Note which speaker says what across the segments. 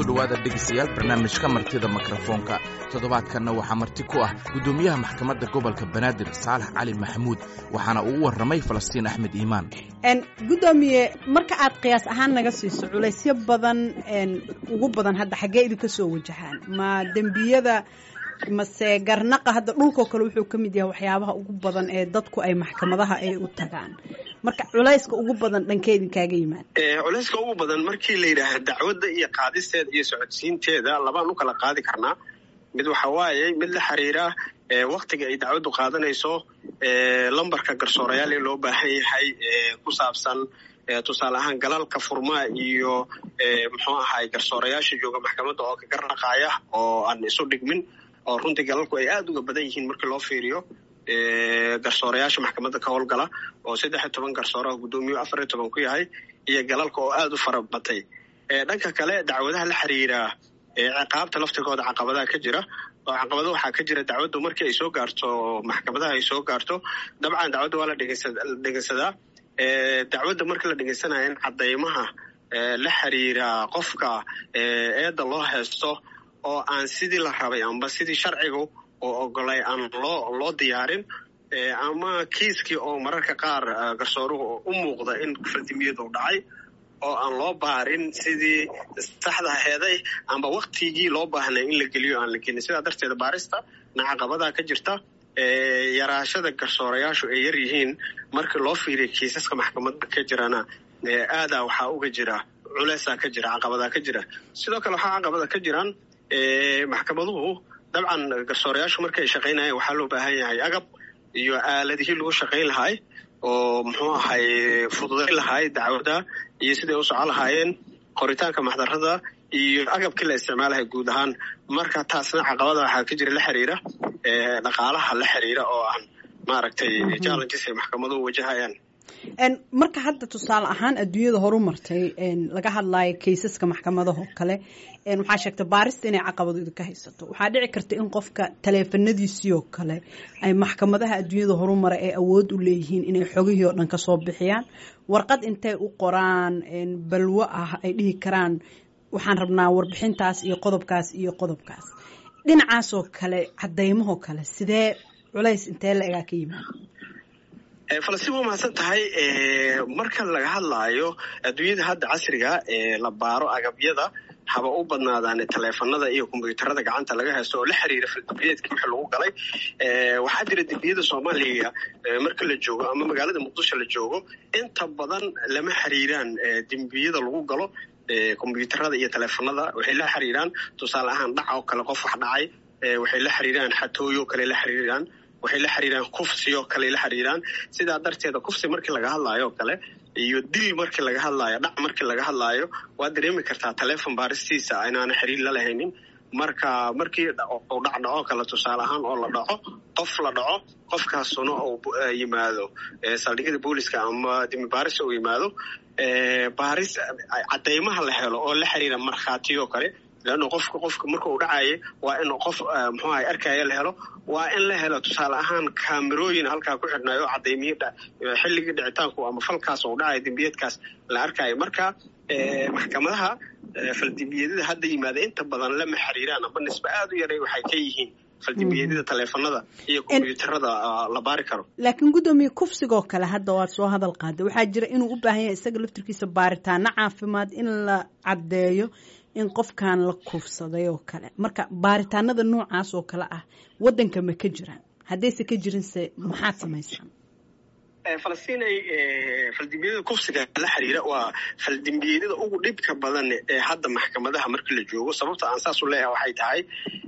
Speaker 1: dhawaada dhegeystayaal barnaamijka martida mikrofoonka toddobaadkanna waxaa marti ku ah gudoomiyaha maxkamadda gobolka Banaadir Saalax Cali Maxamuud waxaana uu waramay Falastiin Axmed Iimaan
Speaker 2: gudoomiye marka aad qiyaas ahaan naga siiso culaysyo badan ugu badan hadda xagee idinka soo wajahaan ma dambiyada mase garnaqa hadda dhulka kale wuxuu ka mid yahay waxyaabaha ugu badan ee dadku ay maxkamadaha ay u tagaan marka culayska ugu badan dhankeedin kaaga yimaad
Speaker 3: culayska ugu badan markii la yiraahdo dacwadda iyo qaadisteeda iyo socodsiinteeda labaan u kala qaadi karnaa mid waxa waaye mid la xiriira waqtiga ay dacwaddu qaadanayso lambarka garsoorayaal ee loo baahan yahay ku saabsan tusaale ahaan galalka furmaa iyo muxuu ahaay garsoorayaasha jooga maxkamadda oo ka garnaqaaya oo aan isu dhigmin oo runtii galalku ay aad uga badan yihiin markii loo fiiriyo garsoorayaasha maxkamadda ka howlgala oo 13 garsoore oo gudoomiye 14 ku yahay iyo galalka oo aad u fara batay dhanka kale dacwadaha la xiriira ciqaabta laftigooda caqabadaha ka jira oo caqabado waxaa ka jira dacwaddu markii ay soo gaarto maxkamadaha ay soo gaarto dabcan dacwadda waa la dhegeysadaa dacwadda markii la dhegeysanayo in cadeymaha la xiriira qofka eedda loo haysto oo aan sidii la rabay amba sidii sharcigu oo ogolay aan loo diyaarin ama kiiskii oo mararka qaar garsooruhu u muuqda in faldimiyadu dhacay oo aan loo baarin sidii saxda aheeday amba waqtigii loo baahnay in la geliyo aan la gelin sidaa darteeda baarista caqabadaha ka jirta yaraashada garsoorayaashu ay yar yihiin markii loo fiiriyo kiisaska maxkamadda ka jirana aadaa waxaa uga jira culeysaa ka jira caqabadaa ka jira sidoo kale waxaa caqabada ka jiraan maxkamaduhu dabcan garsoorayaashu markay shaqaynayeen waxaa loo baahan yahay agab iyo aaladihii lagu shaqayn lahay oo muxuu ahay fududayn lahay dacwadda iyo siday u socon lahaayeen qoritaanka maxdarrada iyo agabkii la isticmaalahay guud ahaan marka taasna caqabada waxaa ka jira la xiriira dhaqaalaha la xiriira oo aan maaragtay challenges ay maxkamaduhu wajahayaan
Speaker 2: marka hadda tusaale ahaan adduunyada horu martay laga hadlaayo kaysaska maxkamadaha oo kale waxaa sheegtay baarista inay caqabado idinka haysato waxaa dhici karta in qofka taleefanadiisii oo kale ay maxkamadaha adduunyada horu maray ay awood u leeyihiin inay xogihii oo dhan ka soo bixiyaan warqad intay u qoraan balwo ah ay dhihi karaan waxaan rabnaa warbixintaas iyo qodobkaas iyo qodobkaas dhinacaasoo kale cadeymahoo kale sidee culays intee la egaa ka yimaada
Speaker 3: falastiin waa mahadsan tahay marka laga hadlaayo adduunyada hadda casriga la baaro agabyada haba u badnaadaan taleefanada iyo kombiyuutarada gacanta laga haysto oo la xiriira faldambiyeedkii wixii lagu galay waxaa jira dembiyada Soomaaliya marka la joogo ama magaalada Muqdisho la joogo inta badan lama xiriiraan dembiyada lagu galo kombiyuutarada iyo taleefanada waxay la xiriiraan tusaale ahaan dhac oo kale qof wax dhacay waxay la xiriiraan xatooyo kale la xiriiraan waxay la xiriiraan kufsiyo kale la xiriiraan sidaa darteeda kufsi markii laga hadlaayo kale iyo dil markii laga hadlaayo dhac markii laga hadlaayo waa dareemi kartaa taleefon baaristiisa inaan xiriir la lahaynin markii uu dhaco kale tusaale ahaan oo la dhaco qof la dhaco qofkaasuna uu yimaado saldhigyada booliska ama dimi baaris uu yimaado baaris cadeymaha la helo oo la xiriira markhaatiyo kale لأنه قف مركو دعاية وإنه قف محاي أركاية له وإن له تصال أهان كاميروين هالكا كوحدنا يو عديمي حلي دعتانكو أما فالكاس ودعاية دنبيات كاس لأركاية مركا محكمتها فالدنبيات هذا ماذا أنت بدن لما حريران بالنسبة آدو يري وحيكيهين فالدنبيات تليفونada iyo kombiyuutarada la baari karo
Speaker 2: laakiin gudoomiye kufsiga kale hadda waa soo hadal qaaday waxaa jira inuu u baahan yahay isaga laftirkiisa baaritaana caafimaad in la cadeeyo in qofkan la kufsaday oo kale marka baaritaanada noocaas oo kale ah wadanka ma ka jiraan haddayse ka jirinse maxaad samaysaan
Speaker 3: falastiin ay faldambiyada kufsiga la xiriira waa faldambiyada ugu dhibka badan ee hadda maxkamadaha markii la joogo sababta aan saas u leeyahay waxay tahay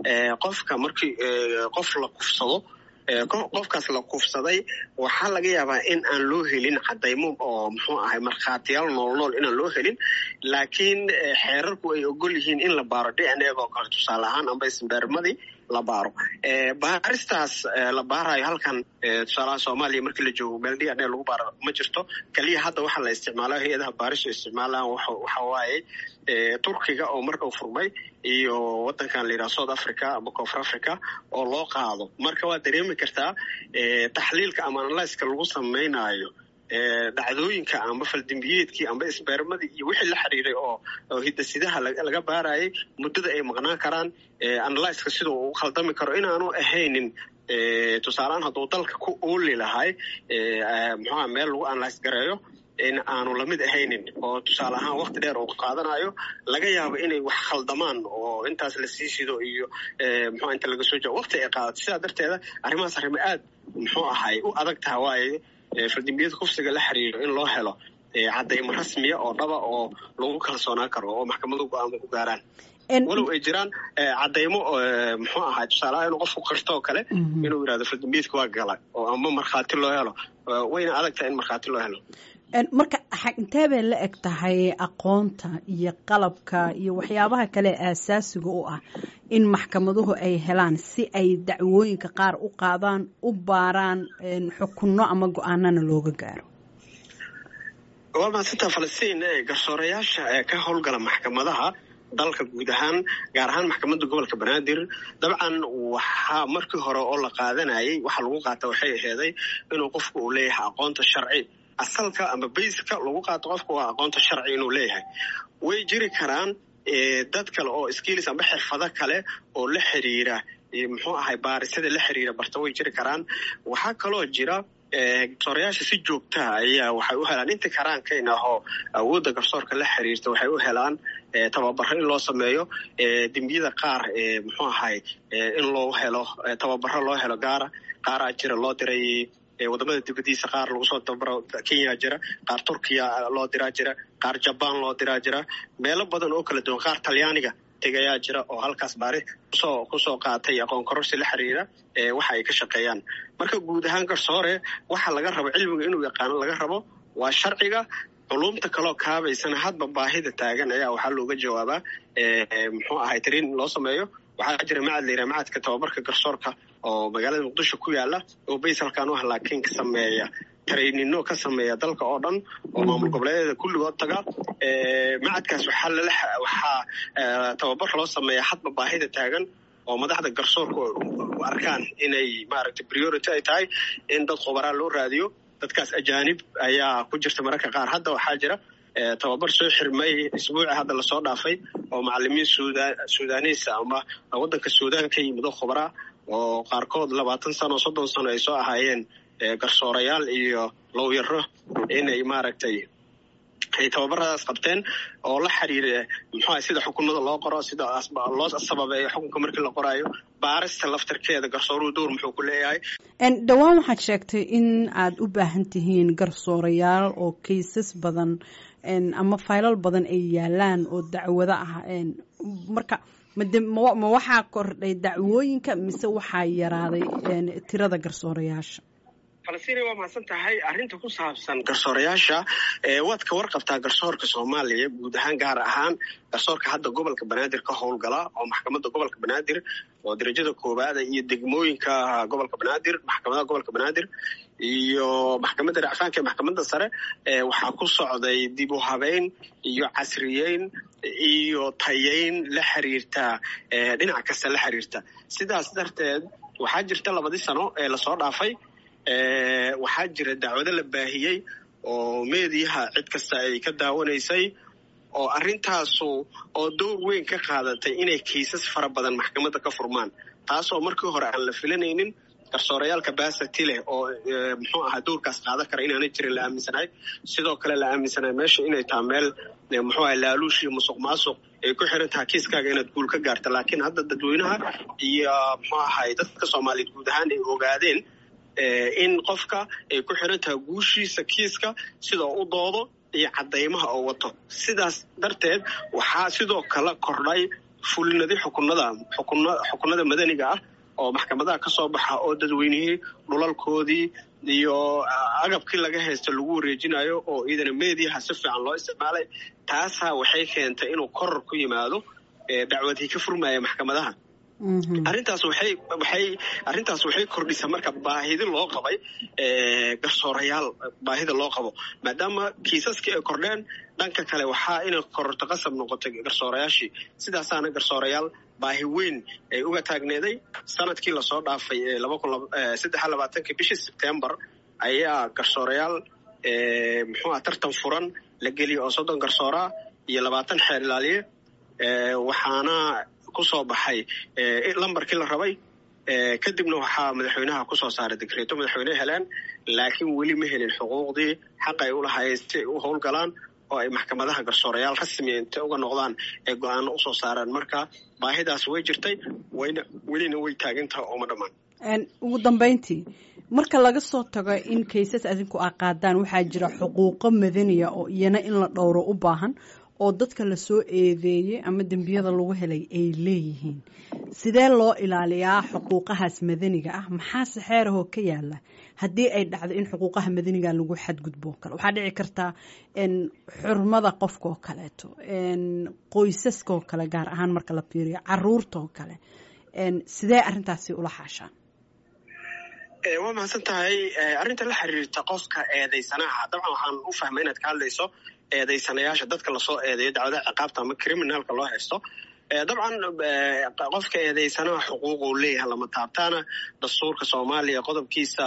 Speaker 3: qofka markii qof la kufsado qofkaas la kufsaday waxaa laga yaabaa in aan loo helin cadeymo oo muxuu ahay markhaatiyaal nool inaan loo helin laakiin xeerarku ay ogol yihiin in la baaro DNA oo kale tusaale ahaan amba isbeermadii la baaro baaristaas la baarayo halkan tusaalaha Soomaaliya markii la joogo meel DNA lagu baaro ma jirto kaliya hadda waxa la isticmaalaa hay'adaha baarisho isticmaalaan waxa waaye Turkiga oo markuu furmay iyo wadankan la yiraahdo South Africa ama Koonfur Africa oo loo qaado marka waa dareemi kartaa taxliilka ama analysis-ka lagu sameynayo dhacdooyinka amba faldambiyeedkii amba isbeermadii iyo wixii la xiriiray oo hidasidaha laga baarayay muddada ay maqnaan karaan analyska sida uu khaldami karo inaanu ahaynin tusaalehaan hadduu dalka ku ooli lahay muxuuha meel lagu analyse gareeyo in aanu lamid ahaynin oo tusaale ahaan waqti dheer uu qaadanayo laga yaabo inay wax khaldamaan oo intaas la sii shido iyo muxuu inta laga soo joogo waqti ay qaadato sidaa darteeda arrimahaas arrimo aad muxuu ahay u adag taha waaye faldambiyada kufsiga la xiriiro in loo helo caddaymo rasmiya oo dhaba oo lagu kalsoonaan karo oo maxkamadu go-aamo ku gaaraan walow ay jiraan caddaymo muxuu ahay tusaaleha inuu qofku qirto oo kale inuu yidhahdo faldambiyeedka waa gala oo ama markhaati loo helo wayna adag tahay in markhaati loo helo
Speaker 2: marka intee bay la eg tahay aqoonta iyo qalabka iyo waxyaabaha kale aasaasiga u ah in maxkamaduhu ay helaan si ay dacwooyinka qaar u qaadaan u baaraan xukunno ama go-aanana looga gaaro
Speaker 3: waa mahadsantaa falastiin garsoorayaasha ka howlgala maxkamadaha dalka guud ahaan gaar ahaan maxkamadda gobolka banaadir dabcan waxaa markii hore oo la qaadanayay waxa lagu qaata waxay aheeday inuu qofku uu leeyahay aqoonta sharci asalka ama bayska lagu qaato qofka waa aqoonta sharci inuu leeyahay way jiri karaan dad kale oo skills amba xirfado kale oo la xiriira muxuu ahay baarisada la xiriira barta way jiri karaan waxaa kaloo jira garsoorayaasha si joogtaha ayaa waxay u helaan inta karaankayna ahoo awoodda garsoorka la xiriirta waxay u helaan tababaro in loo sameeyo dembiyada qaar muxuu ahay in loo helo tababaro loo helo qaaraa jira loo diray wadamada dibadiisa qaar lagu soo tababaro Kenya jira qaar Turkiya loo diraa jira qaar Japan loo diraa jira meelo badan oo kala duwan qaar Talyaaniga tegayaa jira oo halkaas baari kusoo qaatay aqoon kororsi la xiriira waxa ay ka shaqeeyaan marka guud ahaan garsoore waxa laga rabo cilmiga inuu yaqaano laga rabo waa sharciga culumta kaloo kaabaysana hadba baahida taagan ayaa waxaa looga jawaabaa muxuu ahay training loo sameeyo waxaa jira macad la yidhaha macadka tababarka garsoorka oo magaalada muqdisho ku yaala oo bays halkaan u ah laakiin ka sameeya trainino ka sameeya dalka oo dhan oo maamul goboleedyada kulligood taga macadkaas waxaa tababar loo sameeya hadba baahida taagan oo madaxda garsoorka u arkaan inay maaragtay priority ay tahay in dad khubaraa loo raadiyo dadkaas ajaanib ayaa ku jirta mararka qaar hadda waxaa jira tababar soo xirmay isbuuci hadda lasoo dhaafay oo macalimiin suudaaniisa ama waddanka suudaan ka yimid oo khubaraa oo qaarkood 20 sano 30 sano ay soo ahaayeen garsoorayaal iyo lawyero inay maaragtay ay tababaradaas qabteen oo la xiriira muxuu sida xukunada loo qoro sida loo sababeeyo xukunka markii la qoraayo baarista laftarkeeda garsooruhu door muxuu ku leeyahay
Speaker 2: dhawaan waxaad sheegtay in aad u baahan tihiin garsoorayaal oo kaysas badan ama faylal badan ay yaalaan oo dacwado ah marka ma waxaa kordhay dacwooyinka mise waxaa yaraaday tirada garsoorayaasha
Speaker 3: falastiin waa mahadsan tahay arrinta ku saabsan garsoorayaasha waad ka warqabtaa garsoorka Soomaaliya guud ahaan gaar ahaan garsoorka hadda gobolka Banaadir ka howlgala oo maxkamadda gobolka Banaadir oo darajada koowaad iyo degmooyinka gobolka Banaadir maxkamadda gobolka Banaadir iyo maxkamadda racfaanka maxkamadda sare waxaa ku socday dib u habeyn iyo casriyeyn iyo tayeyn la xiriirta dhinac kasta la xiriirta sidaas darteed waxaa jirta 2 sano ee la soo dhaafay waxaa jira dacwado la baahiyey oo meediyaha cid kasta ay ka daawanaysay oo arrintaasu oo door weyn ka qaadatay inay kiisas fara badan maxkamadda ka furmaan taasoo markii hore aan la filanaynin garsoorayaal capacity leh oo muxuu ahaa doorkaas qaadan kara inaanay jirin la aaminsanahay sidoo kale la aaminsanahay meesha inay tahay meel muxuu ahaa laaluush iyo musuqmaasuq ay ku xiran tahay kiiskaaga inaad guul ka gaarta laakiin hadda dadweynaha iyo muxuu ahaa dadka Soomaaliyeed guud ahaan ay ogaadeen in qofka ay ku xiran tahay guushiisa kiiska sidoo u doodo iyo cadeymaha oo wato sidaas darteed waxaa sidoo kale kordhay fulinadii xukunada madaniga ah oo maxkamadaha ka soo baxa oo dadweynihii dhulalkoodii iyo agabkii laga haysto lagu wareejinayo oo idana meediyaha si fiican loo isticmaalay taasaa waxay keentay inuu koror ku yimaado dacwadii ka furmaya maxkamadaha arrintaas waxay kordhisay marka baahida loo qabay garsoorayaal baahida loo qabo maadaama kiisaskii ay kordheen dhanka kale waxaa inay kororto qasab noqotay garsoorayaashii sidaasaana garsoorayaal baahi weyn ay uga taagneeday sanadkii lasoo dhaafay 2023 bishii September ayaa garsoorayaal muxuu ah tartan furan la geliyo oo 30 garsoora iyo 20 xeer ilaaliye waxaana ku soo baxay lambarkii la rabay kadibna waxaa madaxweynaha ku soo saaray dekreeto madaxweynaha heleen laakiin weli ma helin xuquuqdii xaq ay u lahaayeen si ay u howlgalaan oo ay maxkamadaha garsoorayaal rasmi inta uga noqdaan ee go'aano u soo saaraan marka baahidaas way jirtay welina way taagantahay oo ma dhammaan
Speaker 2: ugu dambeyntii marka laga soo tago in kaysas adinku ay qaadaan waxaa jira xuquuqo madaniya oo iyana in la dhowro u baahan oo dadka la soo eedeeyay ama dembiyada lagu helay ay leeyihiin sidee loo ilaaliyaa xuquuqahaas madaniga ah maxaase xeerahoo ka yaala haddii ay dhacdo in xuquuqaha madaniga lagu xadgudbo kale waxaa dhici kartaa xurmada qofkaoo kaleeto qoysaskaoo kale gaar ahaan marka la fiiriyo caruurtaoo kale sidee arrintaasi ula xaashaan
Speaker 3: waa mahadsan tahay arrinta la xiriirta qofka eedaysanaha dabcan waxaan u fahmay inaad ka hadlayso eedaysanayaasha dadka lasoo eedeeyo dacwadaha ciqaabta ama criminalka loo haysto dabcan qofka eedaysanaha xuquuquu leeyahay lama taabtaana dastuurka Soomaaliya qodobkiisa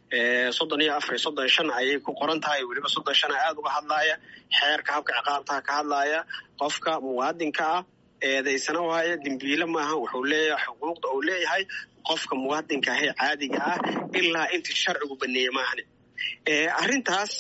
Speaker 3: 34 ayay ku qoran tahay weliba 35 aad uga hadlaya xeerka habka ciqaabta ka hadlaya qofka muwaadinka ah eedaysana waaye dembiile maaha wuxuu leeyahay xuquuqda uu leeyahay qofka muwaadinka ah caadiga ah ilaa inta sharcigu baneeyay maahan arrintaas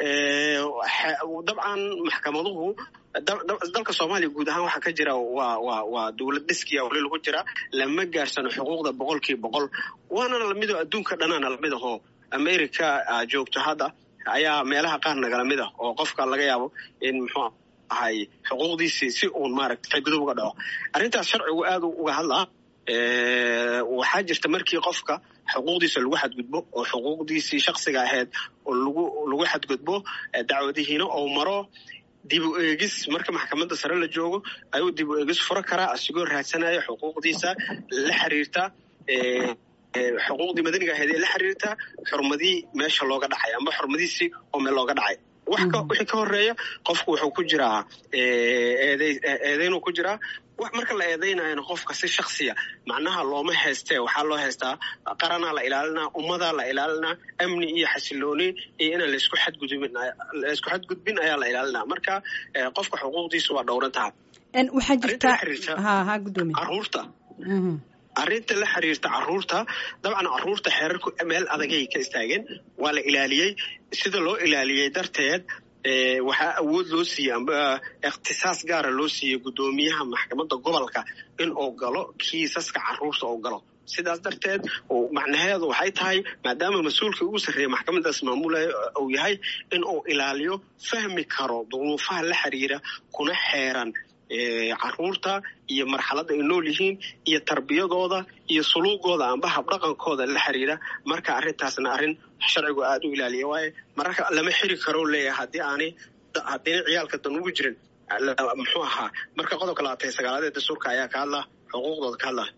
Speaker 3: dabcan maxkamaduhu dalka Soomaaliya guud ahaan waxa ka jira waa dawlad dhiskiya oo lagu jira lama gaarsano xuquuqda 100% waana la mid ah adduunka dhanana la mid ah oo America joogto hadda ayaa meelaha qaar nagala mid ah oo qofka laga yaabo in muxuu ahay xuquuqdiisii si uu maaragtay gudub uga dhaco arrintaas sharcigu aad uga hadlaa waxaa jirta markii qofka xuquuqdiisa lagu xadgudbo oo xuquuqdiisii shakhsiga ahayd oo lagu xadgudbo dacwadihiina oo maro dib u eegis marka maxkamadda sare la joogo ayuu dib u eegis furo karaa asigoo raadsanaya xuquuqdiisa la xiriirta xuquuqdii madaniga ahayd ee la xiriirta xurmadii meesha looga dhacay ama xurmadiisii oo meel looga dhacay wixii ka horeeya qofku wuxuu ku jiraa eedeynuu ku jiraa marka la eedeynayana qofka si shakhsiya macnaha looma haystee waxaa loo haystaa qaranaa la ilaalinaa ummadaa la ilaalinaa amni iyo xasilooni iyo inaan laisku xadgudbin ayaa la ilaalinaa marka qofka xuquuqdiisu waa dhowran tahay
Speaker 2: waxaa jirta gudoomiye
Speaker 3: caruurta arrinta la xiriirta caruurta dabcan caruurta xeerarku meel adagay ka istaageen waa la ilaaliyey sida loo ilaaliyey darteed waxaa awood loo siiyey amba ikhtisaas gaara loo siiyey gudoomiyaha maxkamadda gobolka in uu galo kiisaska caruurta uu galo sidaas darteed macnaheedu waxay tahay maadaama mas-uulka ugu sarreeya maxkamaddaas maamulaya uu yahay in uu ilaaliyo fahmi karo duruufaha la xiriira kuna xeeran caruurta iyo marxaladda ay nool yihiin iyo tarbiyadooda iyo suluugooda amba habdhaqankooda la xiriira marka arrintaasna arrin sharcigu aad u ilaaliya waaye mararka lama xiri karo leeyahay haddii ciyaalka dan ugu jirin muxuu ahaa marka qodobka 29 ee dastuurka ayaa ka hadla xuquuqdooda ka hadla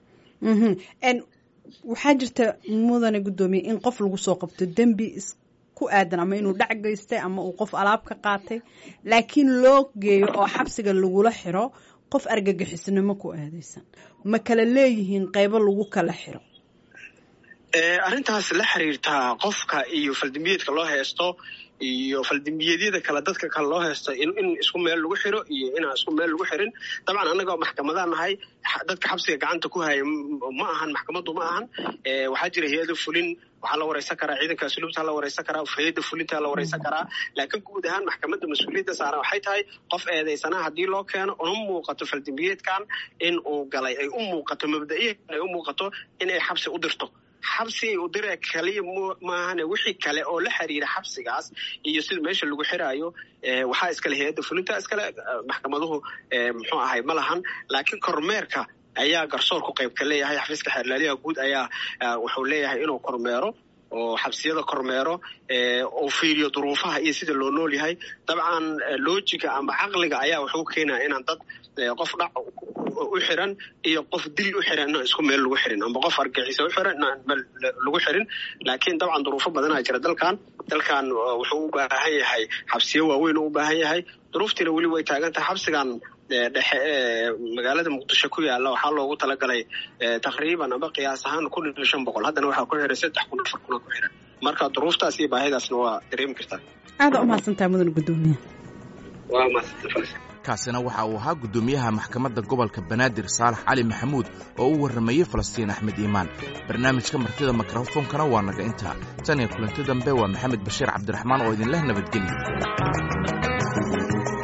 Speaker 2: waxaa jirta mudane gudoomiye in qof lagu soo qabto dembi ku aadan ama inuu dhac geystay ama uu qof alaab ka qaatay laakiin loo geeyo oo xabsiga lagula xiro qof argagixisnimo ku aadaysan ma kala leeyihiin qaybo lagu kala xiro
Speaker 3: arrintaas la xiriirta qofka iyo faldambiyeedka loo haysto iyo faldambiyeedyada kale dadka kale loo haysto in isku meel lagu xiro iyo inaan isku meel lagu xirin dabcan annaga maxkamadaha nahay dadka xabsiga gacanta ku haya ma ahan maxkamaddu ma ahan waxaa jira hay'ado fulin waxaa la wareysan karaa ciidanka asluubta la wareysan karaa hay'ada fulinta la wareysan karaa laakiin guud ahaan maxkamadda mas'uuliyadda saaran waxay tahay qof eedeysanaha haddii loo keeno una muuqato faldambiyeedkan in uu galay ay u muuqato mabda'iyan ay u muuqato inay xabsi u dirto xabsi u diree kaliya maahane wixii kale oo la xiriira xabsigaas iyo sida meesha lagu xiraayo waxaa iskale hay'ada fulinta iskale maxkamaduhu muxuu ahay ma lahan laakiin kormeerka ayaa garsoorku qayb ka leeyahay xafiiska xeerlaaliyaha guud ayaa wuxuu leeyahay inuu kormeero oo xabsiyada kormeero oo fiiriyo duruufaha iyo sida loo nool yahay dabcan loojiga ama caqliga ayaa wuxuu keenaa inaan dad qof dhac u xiran iyo qof dil u xiran isku meel lagu xirin ama qof argaxiso u xiran lagu xirin laakiin dabcan duruufo badan ayaa jira dalkan wuxuu u baahan yahay xabsiyo waaweyn u baahan yahay duruuftiina weli way taagan tahay xabsigan dhexe magaalada muqdisho ku yaala waxaa loogu talagalay taqriiban aba qiyaas ahaan 1500 haddana waxaa ku xiran 3,000 4,000 ku xiran marka duruuftaas iyo baahidaasna waa dareemi kartaa.
Speaker 2: aada u mahadsantahay mudan gudoomiye.
Speaker 3: waa mahadsantahay.
Speaker 1: kaasina waxa uu ahaa gudoomiyaha maxkamadda gobolka banaadir saalax cali maxamuud oo u warramayey falastiin axmed iimaan. barnaamijka martida mikrofoonkana waa naga intaa. tan iyo kulanti dambe waa maxamed bashiir cabdiraxmaan oo idinleh nabadgelyo.